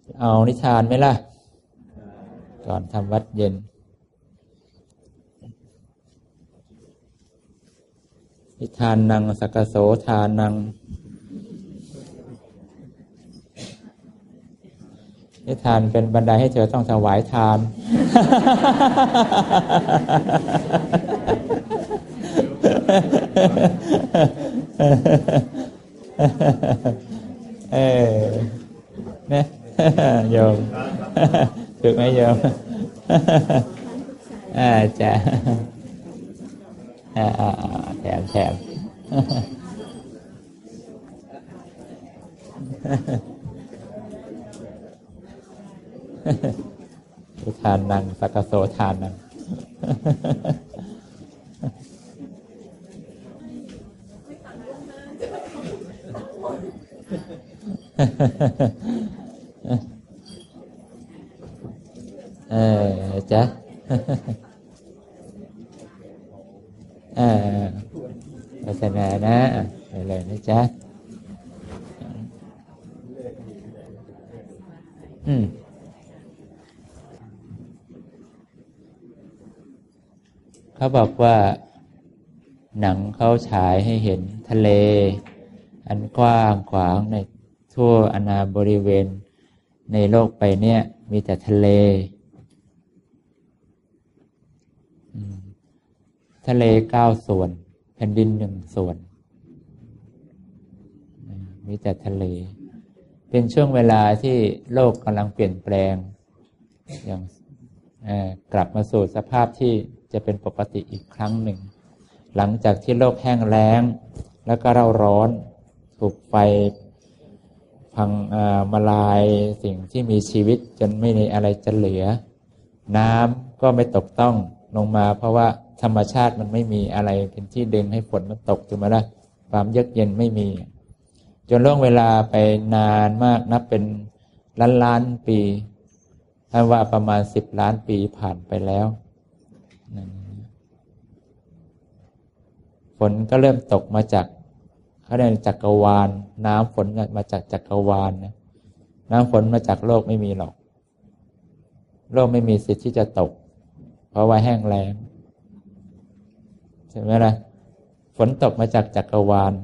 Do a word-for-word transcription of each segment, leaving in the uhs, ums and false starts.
เอานิทานไหมล่ะก่อนทำวัดเย็นนิทานนังสักกโสทานังนิทานเป็นบันไดให้เธอต้องถวายทานเออเนี่ยโยมถูกไหมโยมอ่าจ้ะอ่าแถมแถมทานนังสักกโสทานนังเออจ้ะเออศาสนานะอะไรนะจ๊ะอืมเขาบอกว่าหนังเขาฉายให้เห็นทะเลอันกว้างขวางในทั่วอาณาบริเวณในโลกไปเนี่ยมีแต่ทะเลทะเลเก้าส่วนแผ่นดินหนึ่งส่วนมีแต่ทะเลเป็นช่วงเวลาที่โลกกำลังเปลี่ยนแปลงอย่างกลับมาสู่สภาพที่จะเป็นปกติอีกครั้งหนึ่งหลังจากที่โลกแห้งแล้งแล้วก็เร่าร้อนถูกไฟพังมาลายสิ่งที่มีชีวิตจนไม่มีอะไรจะเหลือน้ำก็ไม่ตกต้องลงมาเพราะว่าธรรมชาติมันไม่มีอะไรเป็นที่ดึงให้ฝนมันตกถูกไหมล่ะความเยือกเย็นไม่มีจนล่วงเวลาไปนานมากนับเป็นล้านล้านปีถ้าว่าประมาณสิบล้านปีผ่านไปแล้วฝนก็เริ่มตกมาจากเขาเรียกจักรวาลน้ำฝนมาจากจักรวาลนะน้ำฝนมาจากโลกไม่มีหรอกโลกไม่มีสิทธิ์ที่จะตกเพราะว่าแห้งแล้งใช่ไหมล่ะฝนตกมาจากจักรวาล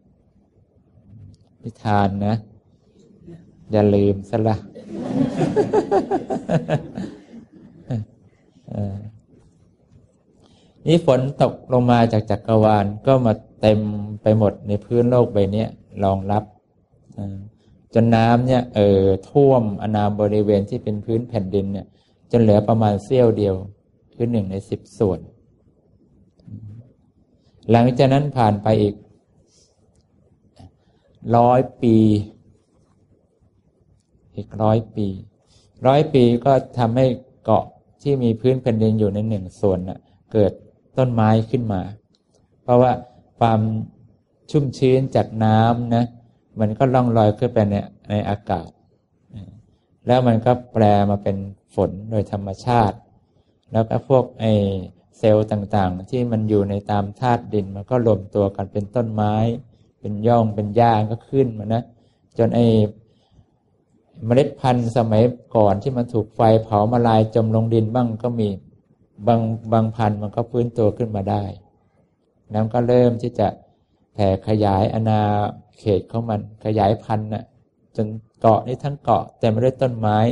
นิทานนะอย่าลืมซะละนี่ฝนตกลงมาจากจักรวาลก็มาเต็มไปหมดในพื้นโลกใบนี้รองรับจนน้ำเนี่ยเอ่อท่วมอาณาบริเวณที่เป็นพื้นแผ่นดินเนี่ยจนเหลือประมาณเสี้ยวเดียวคือหนึ่งในสิบส่วนหลังจากนั้นผ่านไปอีกร้อยปีอีกร้อยปีร้อยปีก็ทำให้เกาะที่มีพื้นแผ่นดินอยู่ในหนึ่งส่วนน่ะเกิดต้นไม้ขึ้นมาเพราะว่าความชุ่มชื้นจากน้ำนะมันก็ล่องลอยขึ้นไปในในอากาศแล้วมันก็แปลมาเป็นฝนโดยธรรมชาติแล้วก็พวกไอเซลล์ต่างๆที่มันอยู่ในตามธาตุดินมันก็รวมตัวกันเป็นต้นไม้เป็นย่องเป็นหญ้าก็ขึ้นมานะจนไอเมล็ดพันธุ์สมัยก่อนที่มันถูกไฟเผามาลายจมลงดินบ้างก็มีบางบางพันธุ์มันก็ฟื้นตัวขึ้นมาได้น้ำก็เริ่มที่จะแผ่ขยายอาณาเขตของมันขยายพันธุ์น่ะจนเกาะนี้ทั้งเกาะเต็มไปด้วยต้นไม้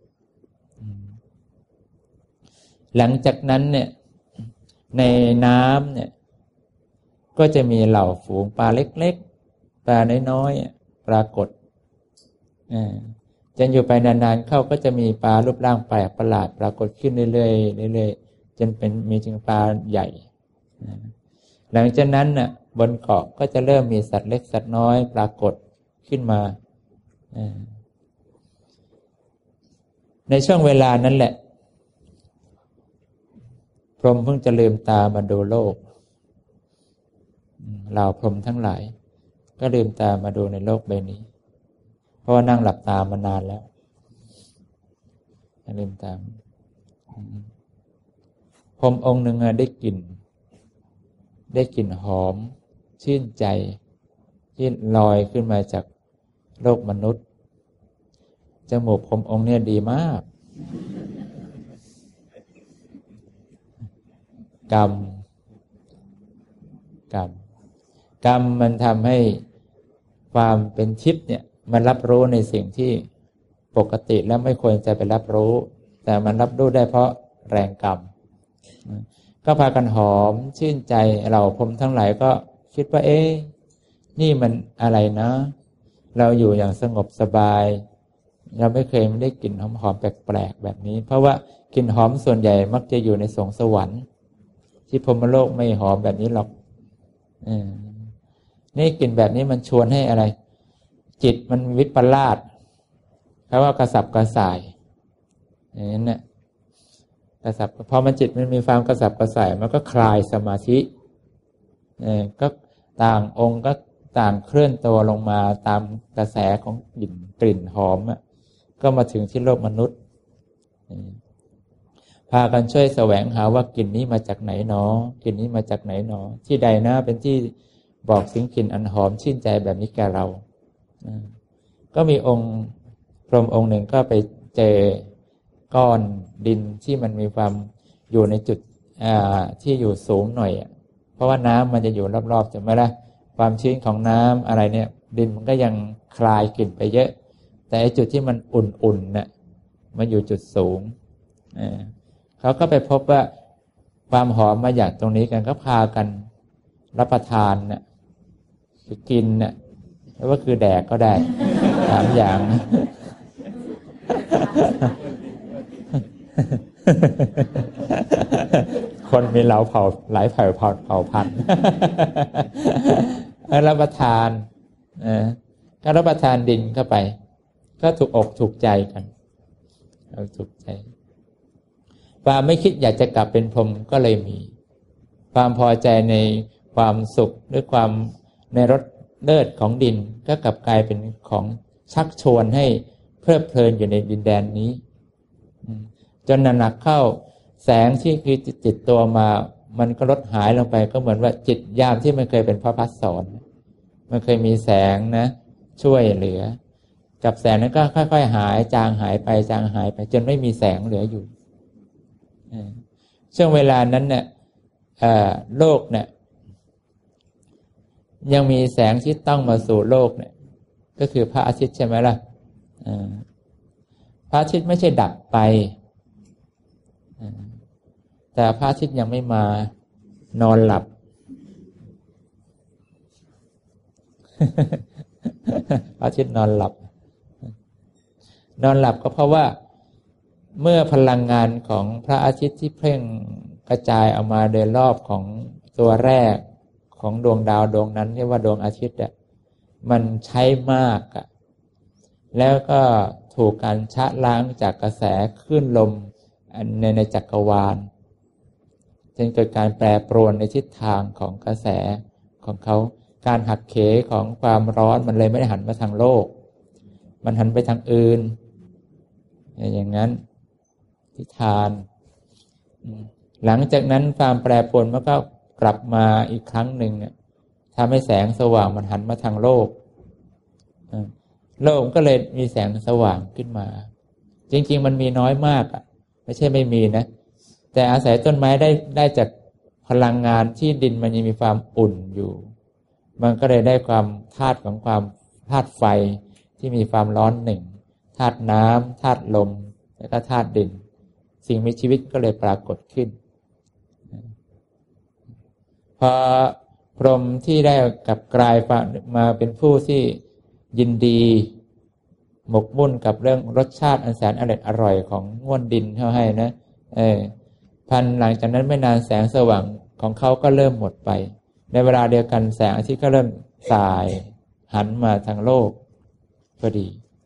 หลังจากนั้นเนี่ยในน้ำเนี่ยก็จะมีเหล่าฝูงปลาเล็กๆปลาน้อยๆปรากฏจนอยู่ไปนานๆเข้าก็จะมีปลารูปร่างแปลกประหลาดปรากฏขึ้นเรื่อยๆเรื่อยๆจนเป็นมีจึงปลาใหญ่หลังจากนั้นน่ะบนเกาะก็จะเริ่มมีสัตว์เล็กสัตว์น้อยปรากฏขึ้นมาในช่วงเวลานั้นแหละพรหมเพิ่งจะลืมตามาดูโลกเหล่าพรหมทั้งหลายก็ลืมตามาดูในโลกใบนี้เพราะว่านั่งหลับตามานานแล้วลืมตาพรหมองค์หนึ่งได้กลิ่นได้กลิ่นหอมชื่นใจที่ลอยขึ้นมาจากโลกมนุษย์จมูกผมองค์เนี่ยดีมากกรรมกรรมกรรมมันทำให้ความเป็นทิพย์เนี่ยมันรับรู้ในสิ่งที่ปกติแล้วไม่ควรจะไปรับรู้แต่มันรับรู้ได้เพราะแรงกรรมก็พากันหอมชื่นใจเราพรหมทั้งหลายก็คิดว่าเอ๊ะนี่มันอะไรนะเราอยู่อย่างสงบสบายเราไม่เคยไม่ได้กลิ่นหอมๆแปลกๆแบบนี้เพราะว่ากลิ่นหอมส่วนใหญ่มักจะอยู่ในสวงสวรรค์ที่พรหมโลกไม่หอมแบบนี้หรอกนี่กลิ่นแบบนี้มันชวนให้อะไรจิตมันวิปลาสเพราะว่ากระสับกระส่ายอย่างนั้นเนี่ยกระสับพอมันจิตมันมีความกระสับกระส่ายมันก็คลายสมาธิเออก็ต่างองค์ก็ต่างเคลื่อนตัวลงมาตามกระแสของกลิ่นกลิ่นหอมอ่ะก็มาถึงที่โลกมนุษย์พากันช่วยแสวงหาว่ากลิ่นนี้มาจากไหนหนอกลิ่นนี้มาจากไหนหนอที่ใดนะเป็นที่บอกถึงกลิ่นอันหอมชื่นใจแบบนี้แก่เราก็มีองค์พรหมองค์หนึ่งก็ไปเจอก้อนดินที่มันมีความอยู่ในจุดที่อยู่สูงหน่อยเพราะว่าน้ำมันจะอยู่รอบๆใช่ไหมล่ะความชื้นของน้ำอะไรเนี่ยดินมันก็ยังคลายกลิ่นไปเยอะแต่ไอ้จุดที่มันอุ่นๆน่ะมันอยู่จุดสูงเขาก็ไปพบว่าความหอมมาจากตรงนี้กันก็พากันรับประทานน่ะคือกินน่ะแล้วก็คือแดกก็ได้สามอย่างคนมีเหลาเผาหลายเผ่าเผ่าเผ่าพันธุ์รับประทานก็รับประทานดินเข้าไปก็ถูกอกถูกใจกันเราถูกใจความไม่คิดอยากจะกลับเป็นพรหมก็เลยมีความพอใจในความสุขหรือความในรสเลิศของดินก็กลับกลายเป็นของชักชวนให้เพลิดเพลินอยู่ในดินแดนนี้จนหนักเข้าแสงที่คือจิตตัวมามันก็ลดหายลงไปก็เหมือนว่าจิตยามที่มันเคยเป็นพระพัสสรมันเคยมีแสงนะช่วยเหลือกับแสงนั้นก็ค่อยๆหายจางหายไปจางหายไปจนไม่มีแสงเหลืออยู่ช่วงเวลานั้นเนี่ยโลกเนี่ยยังมีแสงที่ต้องมาสู่โลกเนี่ยก็คือพระอาทิตย์ใช่ไหมล่ะพระอาทิตย์ไม่ใช่ดับไปแต่พระอาทิตย์ยังไม่มานอนหลับ พระอาทิตย์นอนหลับนอนหลับก็เพราะว่าเมื่อพลังงานของพระอาทิตย์ที่เพ่งกระจายออกมาโดยรอบของตัวแรกของดวงดาวดวงนั้นเรียกว่าดวงอาทิตย์อ่ะมันใช้มากอ่ะแล้วก็ถูกการชะล้างจากกระแสคลื่นลมในในจักรวาลจนเกิดการแปรปรวนในทิศทางของกระแสของเขาการหักเหของความร้อนมันเลยไม่ได้หันมาทางโลกมันหันไปทางอื่นอย่างนั้นทิศทางหลังจากนั้นความแปรปรวนมันก็กลับมาอีกครั้งหนึ่งทำให้แสงสว่างมันหันมาทางโลกโลกก็เลยมีแสงสว่างขึ้นมาจริงๆมันมีน้อยมากอ่ะไม่ใช่ไม่มีนะแต่อาศัยต้นไม้ได้ได้จากพลังงานที่ดินมันยังมีความอุ่นอยู่มันก็เลยได้ความธาตุของความธาตุไฟที่มีความร้อนหนึ่งธาตุน้ำธาตุลมแล้วก็ธาตุดินสิ่งมีชีวิตก็เลยปรากฏขึ้นพอพรหมที่ได้กลับกลายมาเป็นผู้ที่ยินดีหมกมุ่นกับเรื่องรสชาติอันแสนอร่อยอร่อยของง่วนดินเขาให้นะเออพันหลังจากนั้นไม่นานแสงสว่างของเขาก็เริ่มหมดไปในเวลาเดียวกันแสงอาทิตย์ก็เริ่มสายหันมาทางโลกพอดี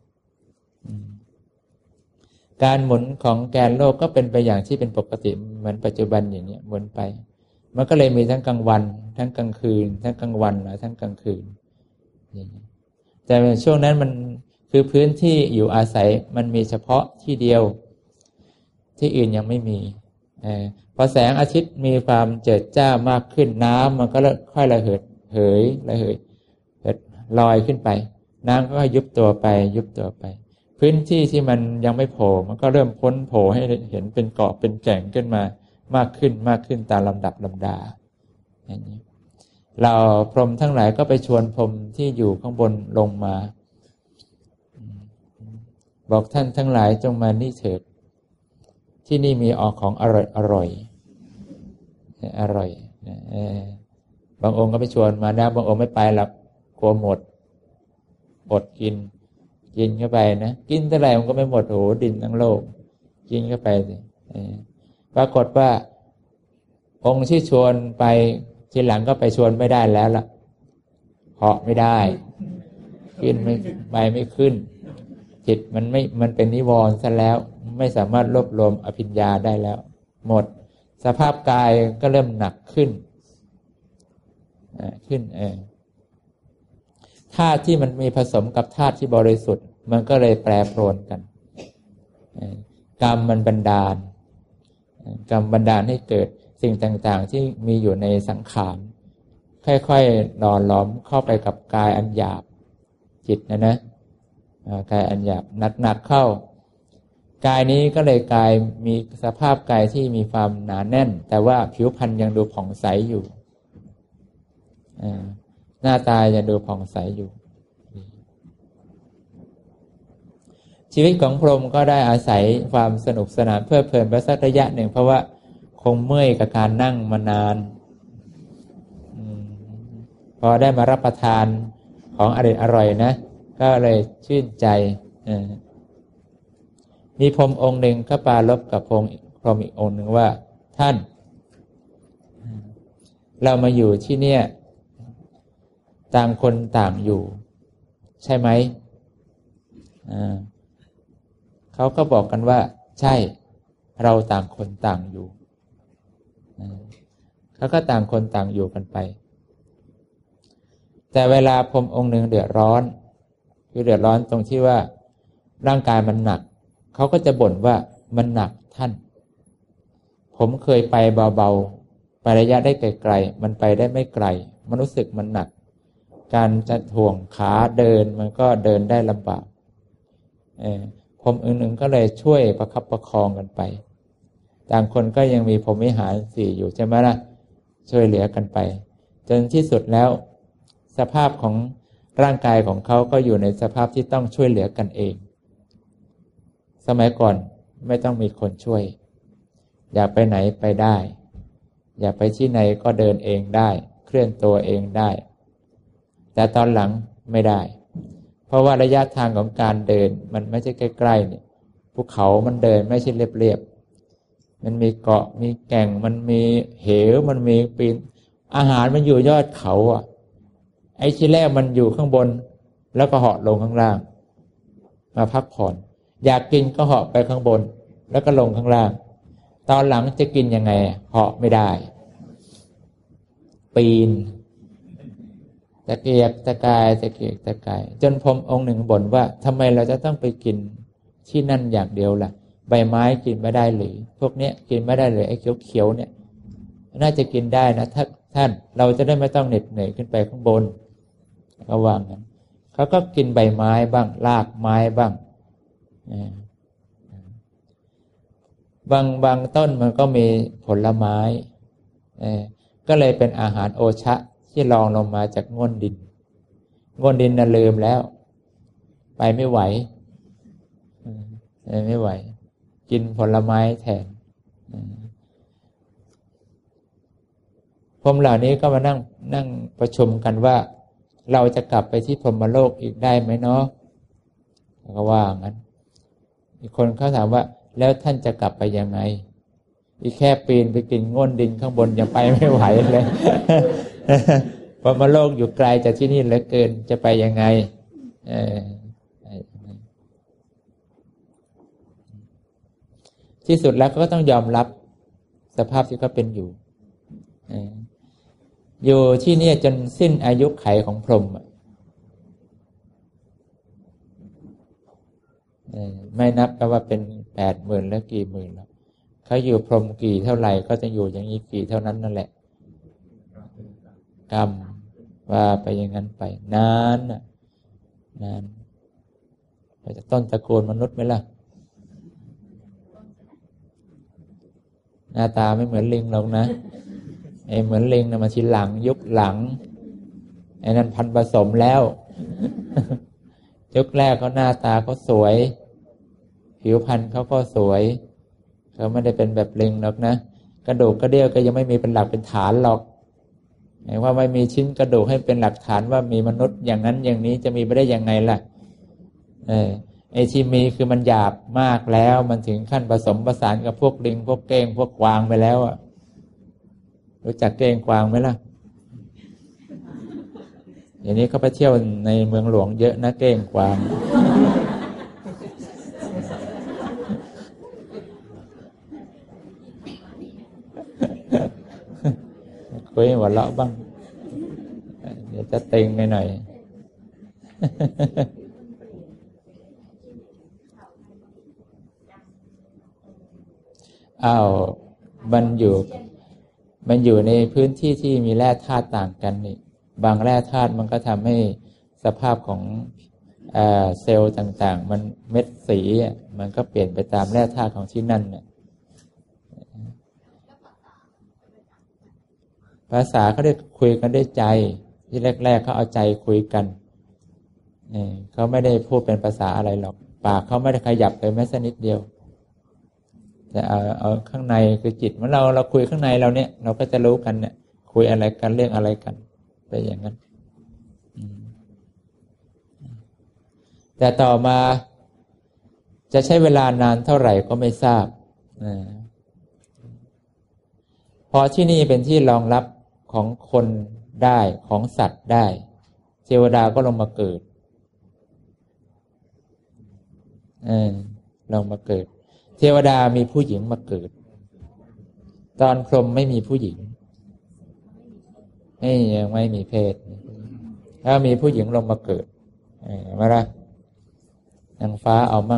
การหมุนของแกนโลกก็เป็นไปอย่างที่เป็นปกติเหมือนปัจจุบันอย่างนี้หมุนไปมันก็เลยมีทั้งกลางวันทั้งกลางคืนทั้งกลางวันและทั้งกลางคืนแต่ช่วงนั้นมันคือพื้นที่อยู่อาศัยมันมีเฉพาะที่เดียวที่อื่นยังไม่มีพอแสงอาทิตย์มีความเจิดจ้ามากขึ้นน้ำมันก็ค่อยระเหิดเหยระเหยลอยขึ้นไปน้ำก็ยุบตัวไปยุบตัวไปพื้นที่ที่มันยังไม่โผล่มันก็เริ่มพ้นโผล่ให้เห็นเป็นเกาะเป็นแก่งขึ้นมามากขึ้นมากขึ้นตามลำดับลำดาอย่างนี้เราพรหมทั้งหลายก็ไปชวนพรหมที่อยู่ข้างบนลงมาบอกท่านทั้งหลายจงมานี่เถิดที่นี่มีออกของอร่อยอร่อยอร่อยบางองค์ก็ไปชวนมานะบางองค์ไม่ไปหรอกกลัวหมดอดกินกินเข้าไปนะกินเท่าไหร่มันก็ไม่หมดโหดินทั้งโลกกินเข้าไปสิปรากฏว่าองค์ที่ชวนไปทีหลังก็ไปชวนไม่ได้แล้วล่ะเหาะไม่ได้ขึ้นไม่ไปไม่ขึ้นจิตมันไม่มันเป็นนิวรณ์ซะแล้วไม่สามารถรวบรวมอภิญญาได้แล้วหมดสภาพกายก็เริ่มหนักขึ้นขึ้นเออธาตุที่มันมีผสมกับธาตุที่บริสุทธิ์มันก็เลยแปรปรวนกันกรรมมันบันดาลกรรมบันดาลให้เกิดสิ่งต่างๆที่มีอยู่ในสังขารค่อยๆหล่อหลอมเข้าไปกับกายอันหยาบจิตนะนะกายอันหยาบหนักๆเข้ากายนี้ก็เลยกลายมีสภาพกายที่มีความหนาแน่นแต่ว่าผิวพรรณยังดูผ่องใสอยู่หน้าตายังดูผ่องใสอยู่ชีวิตของพรหมก็ได้อาศัยความสนุกสนานเพลิดเพลินไปสักระยะหนึ่งเพราะว่าคงเมื่อยกับการนั่งมานานพอได้มารับประทานของอร่อยอร่อยนะก็เลยชื่นใจมีพรหมองค์หนึ่งก็ปรารภกับพรหมพรหมอีกองค์หนึ่งว่าท่านเรามาอยู่ที่เนี่ยต่างคนต่างอยู่ใช่ไหมอ่าเขาก็บอกกันว่าใช่เราต่างคนต่างอยู่เขาก็ต่างคนต่างอยู่กันไปแต่เวลาพรหมองค์หนึ่งเดือดร้อนคือเดือดร้อนตรงที่ว่าร่างกายมันหนักเขาก็จะบ่นว่ามันหนักท่านผมเคยไปเบาๆไประยะได้ไกลๆมันไปได้ไม่ไกลมันรู้สึกมันหนักการจะถ่วงขาเดินมันก็เดินได้ลำบากเออพรหมอื่นๆก็เลยช่วยประคับประคองกันไปต่างคนก็ยังมีพรหมวิหารสี่อยู่ใช่ไหมล่ะช่วยเหลือกันไปจนที่สุดแล้วสภาพของร่างกายของเขาก็อยู่ในสภาพที่ต้องช่วยเหลือกันเองสมัยก่อนไม่ต้องมีคนช่วยอยากไปไหนไปได้อยากไปที่ไหนก็เดินเองได้เคลื่อนตัวเองได้แต่ตอนหลังไม่ได้เพราะว่าระยะทางของการเดินมันไม่ใช่ใกล้ๆเนี่ยภูเขามันเดินไม่ใช่เรียบๆมันมีเกาะมีแก่งมันมีเหวมันมีปีนอาหารมันอยู่ยอดเขาอ่ะไอ้ที่แรกมันอยู่ข้างบนแล้วก็เหาะลงข้างล่างมาพักผ่อนอยากกินก็เหาะไปข้างบนแล้วก็ลงข้างล่างตอนหลังจะกินยังไงเหาะไม่ได้ปีนตะเกียกตะกายตะเกียกตะกายจนพรหมองค์หนึ่งบ่นว่าทำไมเราจะต้องไปกินที่นั่นอย่างเดียวล่ะใบไม้กินไม่ได้หรือพวกเนี้ยกินไม่ได้เลยไอ้เขียวๆเนี่ยน่าจะกินได้นะถ้าท่านเราจะได้ไม่ต้องเหน็ดเหนื่อยขึ้นไปข้างบนก็ว่างั้นเขาก็กินใบไม้บ้างรากไม้บ้างบางบางต้นมันก็มีผลไม้ก็เลยเป็นอาหารโอชะที่รองลงมาจากง่วนดินง่วนดินน่ะลืมแล้วไปไม่ไหวไม่ไหวกินผลไม้แทนพรหมเหล่านี้ก็มานั่งนั่งประชุมกันว่าเราจะกลับไปที่พรหมโลกอีกได้ไหมเนาะก็ว่างั้นอีกคนเขาถามว่าแล้วท่านจะกลับไปยังไงอีกแค่ปีนไปกินง่วนดินข้างบนยังไปไม่ไหวเลยพรหมโลกอยู่ไกลจากที่นี่เหลือเกินจะไปยังไงเออที่สุดแล้วก็ต้องยอมรับสภาพที่เขาเป็นอยู่อยู่ที่นี่จนสิ้นอายุไขของพรหมไม่นับกันว่าเป็นแปดหมื่นแล้วกี่หมื่นแล้วเขาอยู่พรหมกี่เท่าไหร่ก็จะอยู่อย่างนี้กี่เท่านั้นนั่นแหละกรรมว่าไปอย่างนั้นไปนานนานพจะต้นตระกูลมนุษย์ไหมล่ะหน้าตาไม่เหมือนลิงหรอกนะไอ้เหมือนลิงนะมาทีหลังยุคหลังไอ้นั่นพันธุ์ผสมแล้วยุคแรกเขาหน้าตาเขาสวยผิวพรรณเขาก็สวยเขาไม่ได้เป็นแบบลิงหรอกนะกระดูกกระเดี่ยวก็ยังไม่มีเป็นหลักเป็นฐานหรอกหมายว่าไม่มีชิ้นกระดูกให้เป็นหลักฐานว่ามีมนุษย์อย่างนั้นอย่างนี้จะมีไปได้ยังไงล่ะเออไอ้ที่มีคือมันหยาบมากแล้วมันถึงขั้นผสมผสานกับพวกลิงพวกเก้งพวกกวางไปแล้วอ่ะรู้จักเก้งกวางไหมล่ะอย่างนี้เขาไปเที่ยวในเมืองหลวงเยอะนะเก้งกวางคุยหัวเราะบ้างเดี๋ยวจะติงไปหน่อยอ้าวมันอยู่มันอยู่ในพื้นที่ที่มีแร่ธาตุต่างกันนี่บางแร่ธาตุมันก็ทำให้สภาพของเอ่อเซลล์ต่างๆมันเม็ดสีมันก็เปลี่ยนไปตามแร่ธาตุของที่นั่นเนี่ยภาษาเขาได้คุยกันด้วยใจที่แรกๆเขาเอาใจคุยกันนี่เขาไม่ได้พูดเป็นภาษาอะไรหรอกปากเขาไม่ได้ขยับเลยแม้สักนิดเดียวแต่เอาเอาข้างในคือจิตเมื่อเราเราคุยข้างในเราเนี่ยเราก็จะรู้กันเนี่ยคุยอะไรกันเรื่องอะไรกันไปอย่างนั้นแต่ต่อมาจะใช้เวลานานเท่าไหร่ก็ไม่ทราบพอที่นี่เป็นที่รองรับของคนได้ของสัตว์ได้เทวดาก็ลงมาเกิดเออลงมาเกิดเทวดามีผู้หญิงมาเกิดตอนพรหมไม่มีผู้หญิงไม่ยังไม่มีเพศถ้ามีผู้หญิงลงมาเกิดเออมาละนางฟ้าเอามั่ง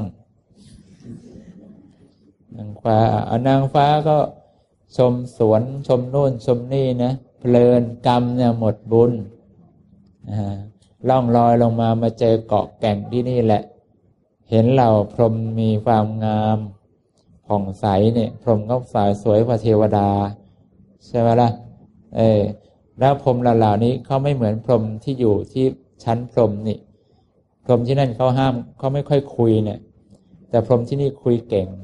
นางฟ้าเอานางฟ้าก็ชมสวนชมโน่นชมนี่นะเพลินกรรมเนี่ยหมดบุญล่องลอยลงมามาเจอเกาะแก่งที่นี่แหละเห็นเราพรหมมีความงามผ่องใสเนี่ยพรหมก็สายสวยกว่าเทวดาใช่ไหมล่ะเออแล้วพรหมเหล่านี้เขาไม่เหมือนพรหมที่อยู่ที่ชั้นพรหมนี่พรหมที่นั่นเขาห้ามเขาไม่ค่อยคุยเนี่ยแต่พรหมที่นี่คุยเก่ง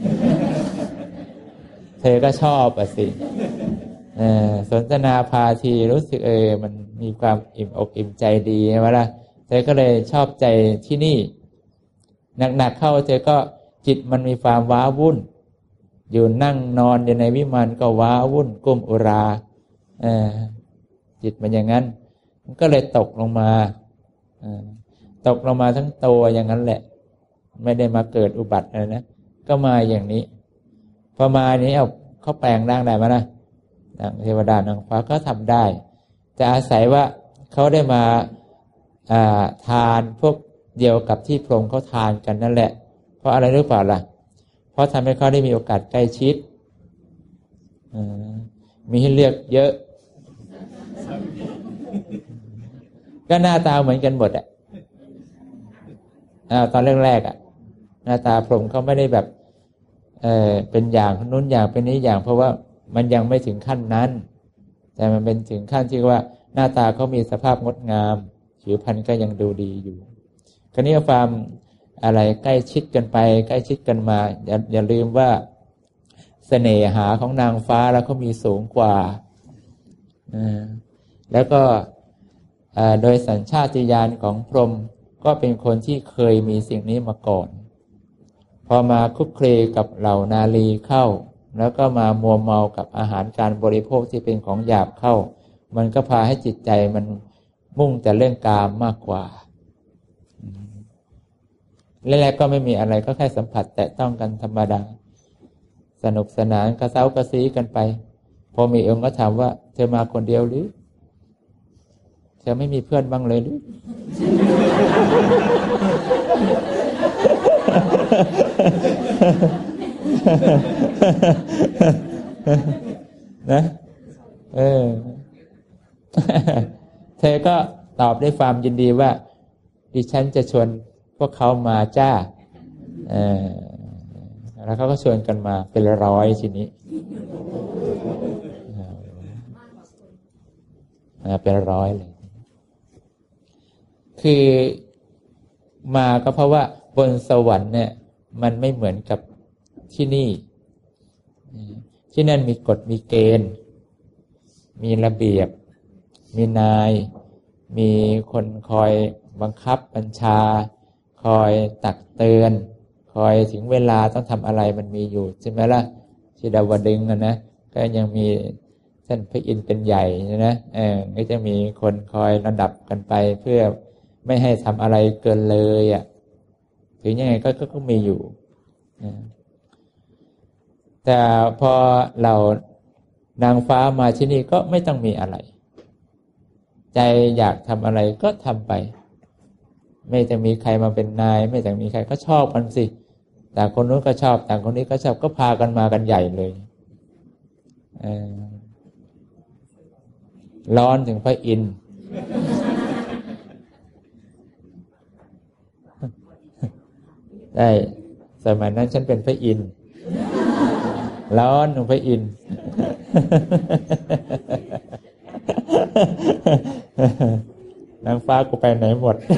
เธอก็ชอบอ่ะสิเออสนทนาพาทีรู้สึกเออมันมีความอิ่มอกอิ่มใจดีใช่ไหมล่ะเธอก็เลยชอบใจที่นี่หนักๆเข้าเธอก็จิตมันมีความว้าวุ่นอยู่นั่งนอนอยู่ในวิมานก็ว้าวุ่นกุ้มอุราเออจิตมันอย่างนั้นมันก็เลยตกลงมาเออตกลงมาทั้งตัวอย่างนั้นแหละไม่ได้มาเกิดอุบัติอะไรนะก็มาอย่างนี้พอมานี้เอาเขาแปลงร่างได้ไหมนะนางเทวดานางฟ้าก็ทำได้จะอาศัยว่าเขาได้มาอ่าทานพวกเดียวกับที่พรหมเขาทานกันนั่นแหละเพราะอะไรหรือเปล่าล่ะเพราะทำให้เขาได้มีโอกาสใกล้ชิดมีให้เลือกเยอะก็หน้าตาเหมือนกันหมดอ่ะตอนแรกๆอ่ะหน้าตาพรหมเขาไม่ได้แบบเออเป็นอย่างนู้นอย่างเป็นนี้อย่างเพราะว่ามันยังไม่ถึงขั้นนั้นแต่มันเป็นถึงขั้นที่ว่าหน้าตาเขามีสภาพงดงามผิวพรรณก็ยังดูดีอยู่คราวนี้ความอะไรใกล้ชิดกันไปใกล้ชิดกันมาอย่าอย่าลืมว่าเสน่หาของนางฟ้าแล้วเขามีสูงกว่าแล้วก็โดยสัญชาตญาณของพรหมก็เป็นคนที่เคยมีสิ่งนี้มาก่อนพอมาคลุกคลีกับเหล่านารีเข้าแล้วก็มามัวเมากับอาหารการบริโภคที่เป็นของหยาบเข้ามันก็พาให้จิตใจมันมุ่งแต่เรื่องกามมากกว่าแรกๆก็ไม่มีอะไรก็แค่สัมผัสแตะต้องกันธรรมดาสนุกสนานกระเซ้ากระซีกันไปพอมีองค์ก็ถามว่าเธอมาคนเดียวหรือเธอไม่มีเพื่อนบ้างเลยหรือ นะเออ เธอก็ตอบด้วยความยินดีว่าดิฉันจะชวนพวกเขามาจ้าเออแล้วเขาก็ชวนกันมาเป็นร้อยทีนี้เป็นร้อยเลยคือมาก็เพราะว่าบนสวรรค์เนี่ยมันไม่เหมือนกับที่นี่ที่นั่นมีกฎมีเกณฑ์มีระเบียบมีนายมีคนคอยบังคับบัญชาคอยตักเตือนคอยถึงเวลาต้องทำอะไรมันมีอยู่ใช่ไหมล่ะที่ดาวดึงส์นะก็ยังมีท่านพระอินทร์เป็นใหญ่นะเออก็จะมีคนคอยระดับกันไปเพื่อไม่ให้ทำอะไรเกินเลยอ่ะถึงยังไงก็ก็มีอยู่แต่พอเรานางฟ้ามาที่นี่ก็ไม่ต้องมีอะไรใจอยากทำอะไรก็ทำไปไม่ต้องมีใครมาเป็นนายไม่ต้องมีใครก็ชอบมันสิแต่คนนู้นก็ชอบแต่คนนี้ก็ชอบก็พากันมากันใหญ่เลยเออร้อนถึงพระอินทร์ได้สมัยนั้นฉันเป็นพระอินทร์ร้อนถึงพระอินทร์นางฟ้ากูไปไหนหมด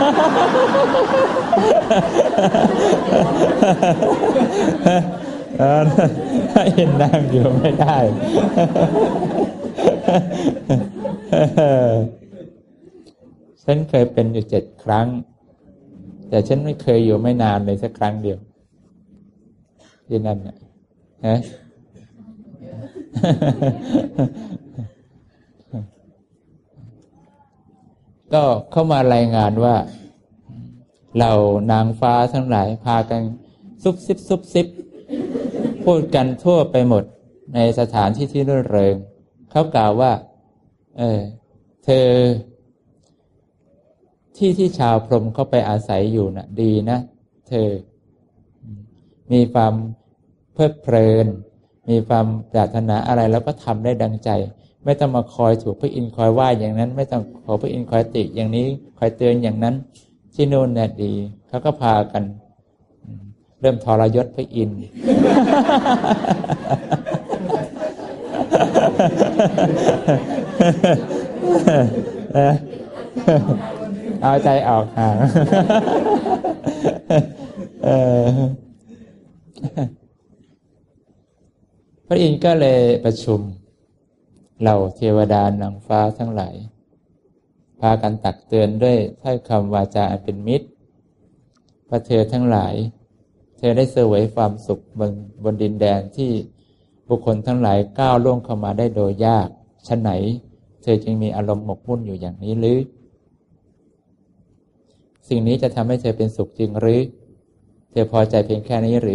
เห็นนางอยู่ไม่ได้ฉันเคยเป็นอยู่เจ็ดครั้งแต่ฉันไม่เคยอยู่ไม่นานเลยสักครั้งเดียวที่นั่นน่ะฮะก็เข้ามารายงานว่าเหล่านางฟ้าทั้งหลายพากันซุบซิบซุบซิบพูดกันทั่วไปหมดในสถานที่ที่รื่นเริงเขากล่าวว่าเออเธอที่ที่ชาวพรหมเข้าไปอาศัยอยู่น่ะดีนะเธอมีความเพลิดเพลินมีความปรารถนาอะไรแล้วก็ทำได้ดังใจไม่ต้องมาคอยถูกพระอินทร์คอยว่าอย่างนั้นไม่ต้องขอพระอินทร์คอยติอย่างนี้คอยเตือนอย่างนั้นที่โน่นน่ะดีเขาก็พากันเริ่มทรยศพระอินทร์เอาใจออกห่างพระอินทร์ก็เลยประชุมเหล่าเทวดานางฟ้าทั้งหลายพากันตักเตือนด้วยถ้อยคำวาจาอันเป็นมิตรพระเธอทั้งหลายเธอได้เสวยความสุขบนบนดินแดนที่บุคคลทั้งหลายก้าวล่วงเข้ามาได้โดยยากฉะไหนเธอจึงมีอารมณ์หมกมุ่นอยู่อย่างนี้หรือสิ่งนี้จะทำให้เธอเป็นสุขจริงหรือเธอพอใจเพียงแค่นี้หรื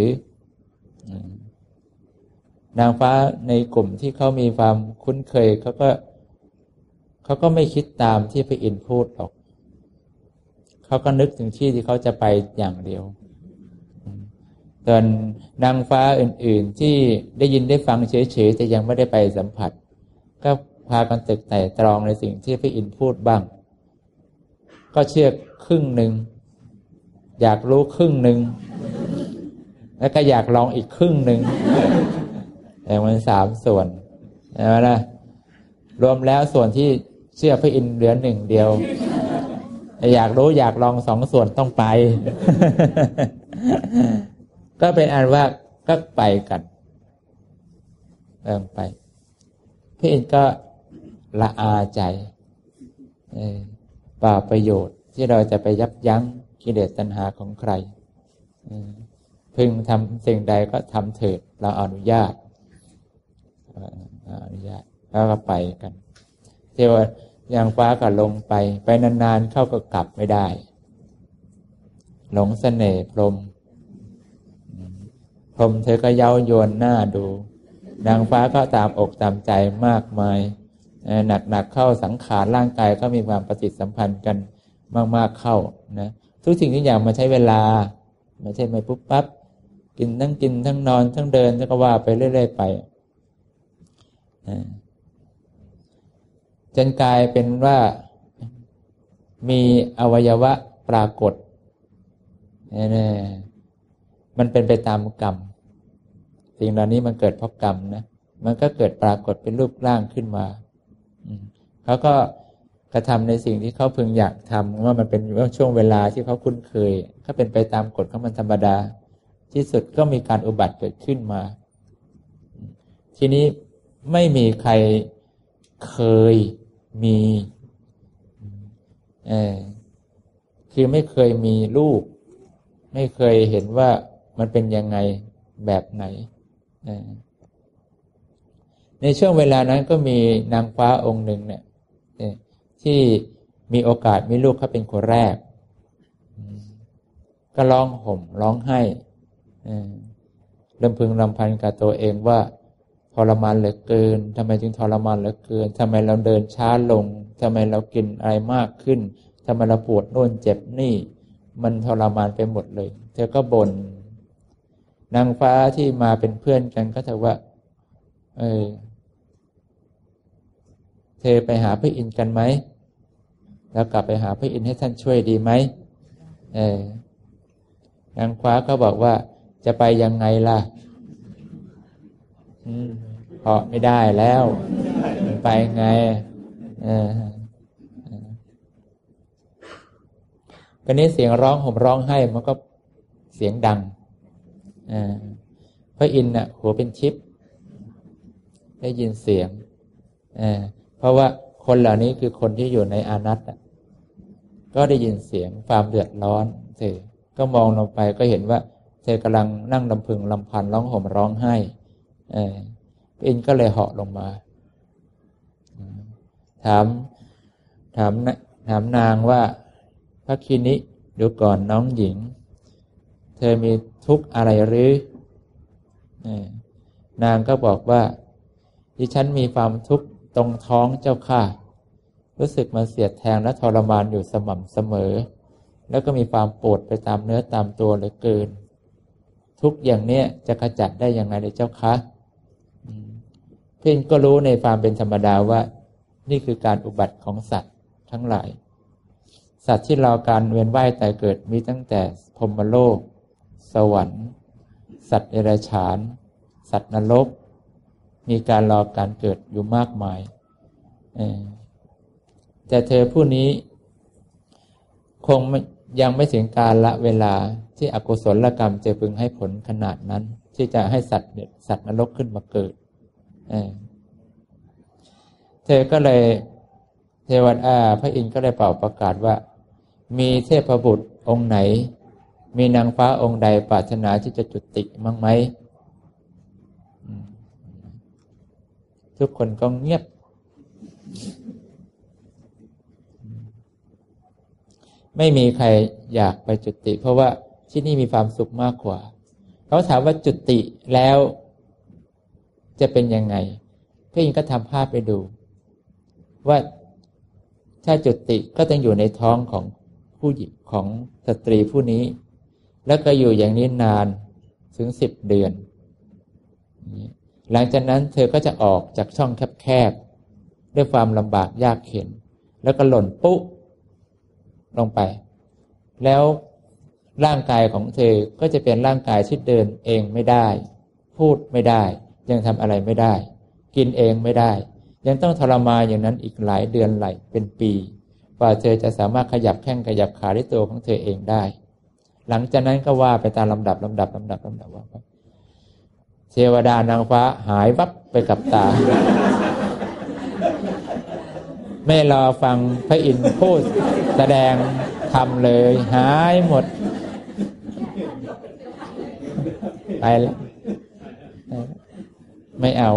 อนางฟ้าในกลุ่มที่เขามีความคุ้นเคยเขาก็เขาก็ไม่คิดตามที่พระอินทร์พูดหรอกเขาก็นึกถึงที่ที่เขาจะไปอย่างเดียวส่วนนางฟ้าอื่นๆที่ได้ยินได้ฟังเฉยๆแต่ยังไม่ได้ไปสัมผัสก็พากันตึกไต่ตรองในสิ่งที่พระอินทร์พูดบ้างก็เชื่อครึ่งหนึ่งอยากรู้ครึ่งหนึ่งแล้วก็อยากลองอีกครึ่งหนึ่งแต่มันสามส่วนใช่ไหมล่ะรวมแล้วส่วนที่เชื่อพระอินทร์เหลือหนึ่งเดียวอยากรู้อยากลองสองส่วนต้องไป ก็เป็นอันว่าก็ไปกันเริ่มไปพระอินทร์ก็ละอาใจเปล่าประโยชน์ที่เราจะไปยับยั้งกิเลสตัณหาของใครพึงทำสิ่งใดก็ทำเถิดเราอนุญาตอนุญาตแล้วก็ไปกันเทวดายางฟ้าก็ลงไปไปนานๆเข้าก็กลับไม่ได้หลงเสน่ห์พรหมพรหมเธอก็เย้ายวนหน้าดูนางฟ้าก็ตามอกตามใจมากมายหนักๆเข้าสังขารร่างกายก็มีความปฏิสัมพันธ์กันมากๆเข้านะทุกสิ่งทุกอย่างมาใช้เวลาไม่ใช่ไม่ปุ๊บปั๊บกินทั้งกินทั้งนอนทั้งเดินแล้วก็ว่าไปเรื่อยๆไปจนกลายเป็นว่ามีอวัยวะปรากฏแน่ๆมันเป็นไปตามกรรมสิ่งเหล่านี้มันเกิดเพราะกรรมนะมันก็เกิดปรากฏเป็นรูปร่างขึ้นมาเขาก็กระทำในสิ่งที่เขาพึงอยากทำว่ามันเป็นช่วงเวลาที่เขาคุ้นเคยก็เป็นไปตามกฎของมันธรรมดาที่สุดก็มีการอุบัติเกิดขึ้นมาทีนี้ไม่มีใครเคยมีเออคือไม่เคยมีลูกไม่เคยเห็นว่ามันเป็นยังไงแบบไหนเออในช่วงเวลานั้นก็มีนางฟ้าองค์หนึ่งเนี่ยที่มีโอกาสมีลูกเขาเป็นคนแรกก็ร้องห่มร้องไห้รำพึงรำพันกับตัวเองว่าทรมานเหลือเกินทำไมจึงทรมานเหลือเกินทำไมเราเดินช้าลงทำไมเรากินอะไรมากขึ้นทำไมเราปวดโน่นเจ็บนี่มันทรมานไปหมดเลยเธอก็บ่นนางฟ้าที่มาเป็นเพื่อนกันก็ถามว่าเออเธอไปหาพระอินทร์กันไหมแล้วกลับไปหาพระอินทร์ให้ท่านช่วยดีไหมเออนางฟ้าก็บอกว่าจะไปยังไงล่ะอืมเพราะไม่ได้แล้วไปไงเออตอนนี้เสียงร้องห่มร้องไห้มันก็เสียงดังเออพระอินทร์น่ะหัวเป็นชิปได้ยินเสียงเออเพราะว่าคนเหล่านี้คือคนที่อยู่ในอานัตอ่ะก็ได้ยินเสียงความเดือดร้อนเธอก็มองลงไปก็เห็นว่าเธอกำลังนั่งลำพึงลำพันร้องห่มร้องไห้เออพระอินทร์ก็เลยเหาะลงมาถามถามถามนางว่าพระคินิดูก่อนน้องหญิงเธอมีทุกข์อะไรหรือนางก็บอกว่าดิฉันมีความทุกข์ตรงท้องเจ้าค่ะรู้สึกมันเสียดแทงและทรมานอยู่สม่ำเสมอแล้วก็มีความปวดไปตามเนื้อตามตัวเหลือเกินทุกอย่างเนี้ยจะขจัดได้ยังไงเลยเจ้าคะเพื่อนก็รู้ในความเป็นธรรมดาว่านี่คือการอุบัติของสัตว์ทั้งหลายสัตว์ที่รอการเวียนว่ายตายเกิดมีตั้งแต่พรหมโลกสวรรค์สัตว์เดรัจฉานสัตว์นรกมีการรอการเกิดอยู่มากมายแต่เธอผู้นี้คงยังไม่ถึงการละเวลาที่อกุศลกรรมจะพึงให้ผลขนาดนั้นที่จะให้สัตว์สัตว์นรกขึ้นมาเกิดเ, เธอก็เลยเทวดาพระอินทร์ก็เลยเป่าประกาศว่ามีเทพบุตรองค์ไหนมีนางฟ้าองค์ใดปรารถนาที่จะจุติมั้งไหมทุกคนก็เงียบไม่มีใครอยากไปจุติเพราะว่าที่นี่มีความสุขมากกว่าเขาถามว่าจุติแล้วจะเป็นยังไงพระอินทร์ก็ทำภาพไปดูว่าถ้าจุติก็ต้องอยู่ในท้องของผู้หญิงของสตรีผู้นี้แล้วก็อยู่อย่างนี้นานถึงสิบเดือนหลังจากนั้นเธอก็จะออกจากช่องแคบๆด้วยความลำบากยากเข็ญแล้วก็หล่นปุ๊บลงไปแล้วร่างกายของเธอก็จะเป็นร่างกายที่เดินเองไม่ได้พูดไม่ได้ยังทำอะไรไม่ได้กินเองไม่ได้ยังต้องทรมานอย่างนั้นอีกหลายเดือนหลายเป็นปีกว่าเธอจะสามารถขยับแข้งขยับขาด้วยตัวของเธอเองได้หลังจากนั้นก็ว่าไปตามลำดับลำดับลำดับลำดับว่าเทวดานางฟ้าหายวับไปกับตาไม่รอฟังพระอินทร์พูดแสดงธรรมเลยหายหมดไปแล้วไม่เอา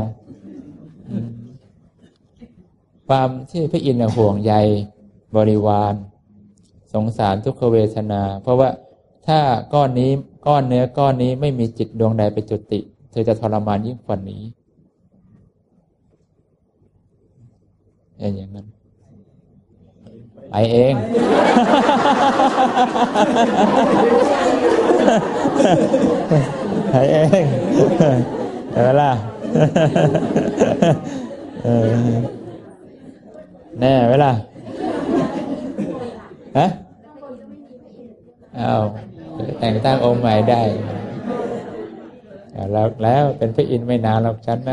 ความที่พระอินทร์ห่วงใยบริวารสงสารทุกขเวทนาเพราะว่าถ้าก้อนนี้ก้อนเนื้อก้อนนี้ไม่มีจิตดวงใดไปจุติเธอจะทรมานยิ่งกว่านี้อย่างนั้นไปเองไปเองเออล่ะเออแน่ไหมล่ะฮะอ้าวแต่งตั้งองค์ใหม่ได้แล้วแล้วเป็นพระอินทร์ไม่นานหรอกฉันนะ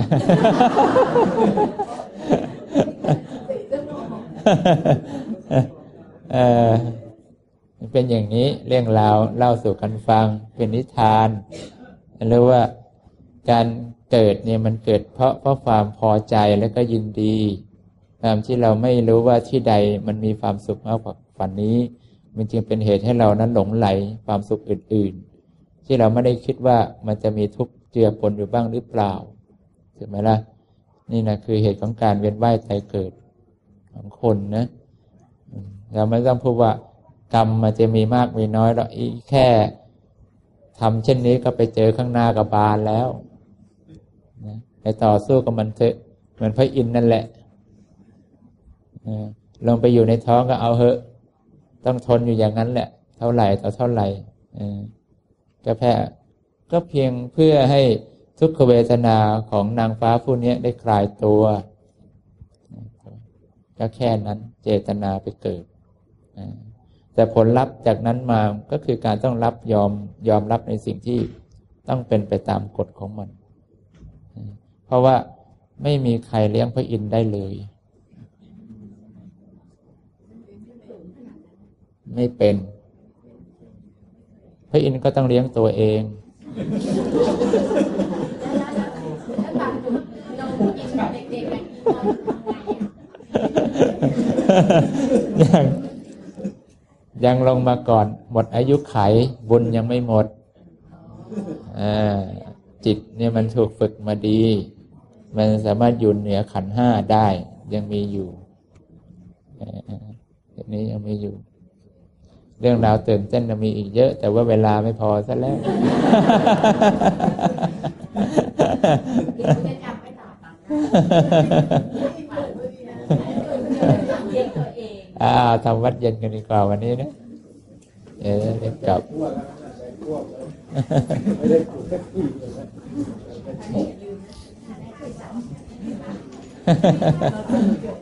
เออเป็นอย่างนี้เรื่องราวเล่าสู่กันฟังเป็นนิทานเรียกว่าการเกิดเนี่ยมันเกิดเพราะเพราะความพอใจแล้วก็ยินดีตามที่เราไม่รู้ว่าที่ใดมันมีความสุขมากกว่าฝันนี้มันจึงเป็นเหตุให้เรานั้นหลงไหลความสุขอื่นๆที่เราไม่ได้คิดว่ามันจะมีทุกข์เจือปนอยู่บ้างหรือเปล่าใช่ไหมล่ะนี่นะคือเหตุของการเวียนว่ายตายเกิดของคนนะเราไม่ต้องพูดว่ากรรมมันจะมีมากมีน้อยหรอกอีแค่ทำเช่นนี้ก็ไปเจอข้างหน้ากับบานแล้วนะไปต่อสู้กับมันเถอะเหมือนพระอินทร์นั่นแหละลงไปอยู่ในท้องก็เอาเหอะต้องทนอยู่อย่างนั้นแหละเท่าไหร่ต่อเท่าไหร่ก็แพ้ก็เพียงเพื่อให้ทุกขเวทนาของนางฟ้าผู้นี้ได้คลายตัวก็แค่นั้นเจตนาไปเกิดแต่ผลลัพธ์จากนั้นมาก็คือการต้องรับยอมยอมรับในสิ่งที่ต้องเป็นไปตามกฎของมันเพราะว่าไม่มีใครเลี้ยงพระอินทร์ได้เลยไม่เป็นพระอินทร์ก็ต้องเลี้ยงตัวเองยังยังลงมาก่อนหมดอายุไขบุญยังไม่หมดจิตเนี่ยมันถูกฝึกมาดีมันสามารถอยู่เหนือขันธ์ห้าได้ยังมีอยู่ทีนี้ยังมีอยู่เรื่องราวตื่นเต้นจะมีอีกเยอะแต่ว่าเวลาไม่พอซะแล้วอ่าทำวัดเย็นกันดีกว่าวันนี้นะเออเด็กกลับไม่ได้ถูกแค่ที่